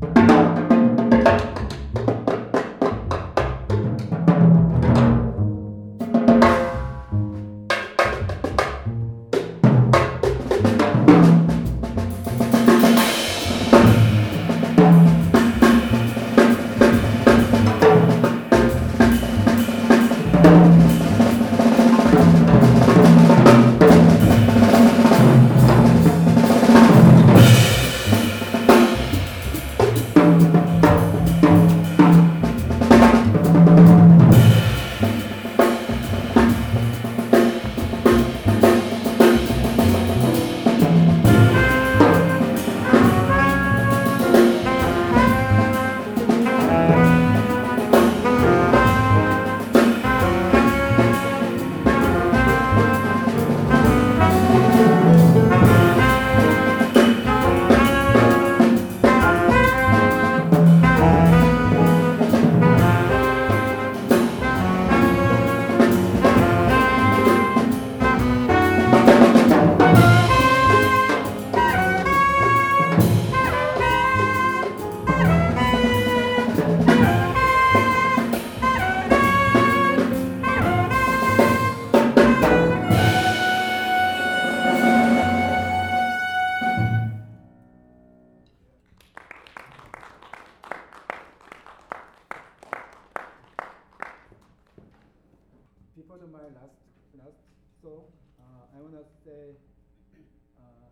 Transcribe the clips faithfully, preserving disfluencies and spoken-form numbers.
Before the, my last last song, uh, I wanna say uh,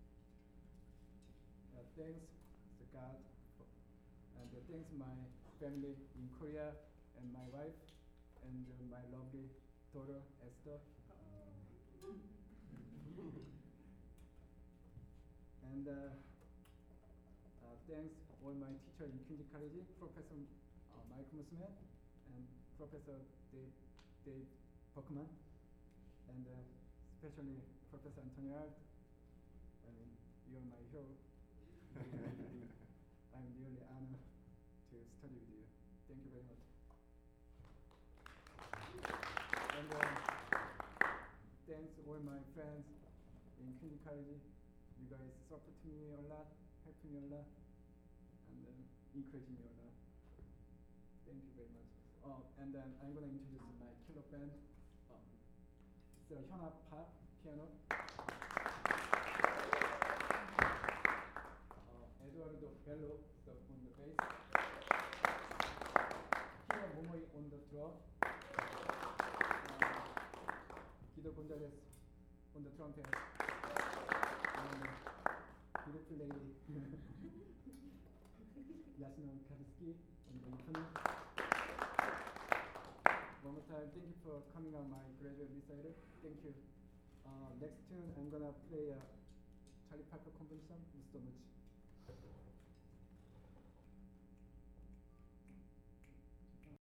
uh, thanks to God for, and uh, thanks my family in Korea and my wife and uh, my lovely daughter Esther. And uh, uh, thanks all my teacher in Queen's College, Professor uh, Mike Musman and Professor Dave, Dave Buckman, and uh, especially Professor Antonio Art. I mean, you're my hero. I'm really honored to study with you. Thank you very much. And uh, thanks all my friends in Queen's College. You guys support me a lot, help me a lot, and uh, encourage me a lot. Thank you very much. Oh, and then I'm gonna introduce my killer band. Um, it's a 현악 pop piano. uh, Eduardo Bello so on the bass. Kiro Momoi on the drum. Uh, Guido Gonzalez on the trumpet. And uh, beautiful lady Yasuna Kazuki on the instrument. One more time, thank you for coming on my graduate recital. Thank you. Uh, next tune, I'm gonna play a Charlie Parker composition, Mister Much.